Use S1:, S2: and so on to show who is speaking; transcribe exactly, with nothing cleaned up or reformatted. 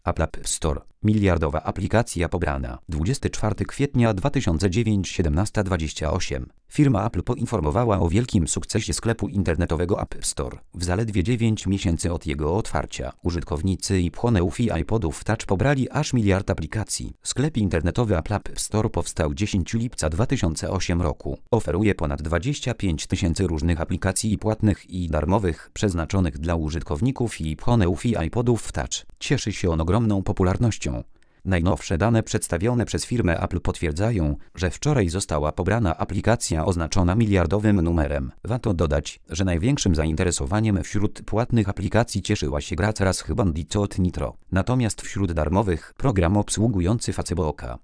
S1: Apple App Store. Miliardowa aplikacja pobrana. dwudziestego czwartego kwietnia dwa tysiące dziewiątego, siedemnasta dwadzieścia osiem. Firma Apple poinformowała o wielkim sukcesie sklepu internetowego App Store. W zaledwie dziewięć miesięcy od jego otwarcia użytkownicy iPhone'ów i iPodów Touch pobrali aż miliard aplikacji. Sklep internetowy Apple App Store powstał dziesiątego lipca dwa tysiące ósmego roku. Oferuje ponad dwadzieścia pięć tysięcy różnych aplikacji płatnych i darmowych przeznaczonych dla użytkowników iPhone'ów i iPodów Touch. Cieszy się on ogromną popularnością. Najnowsze dane przedstawione przez firmę Apple potwierdzają, że wczoraj została pobrana aplikacja oznaczona miliardowym numerem. Warto dodać, że największym zainteresowaniem wśród płatnych aplikacji cieszyła się gra teraz chyba Nitro. Nitro. Natomiast wśród darmowych program obsługujący Facebooka.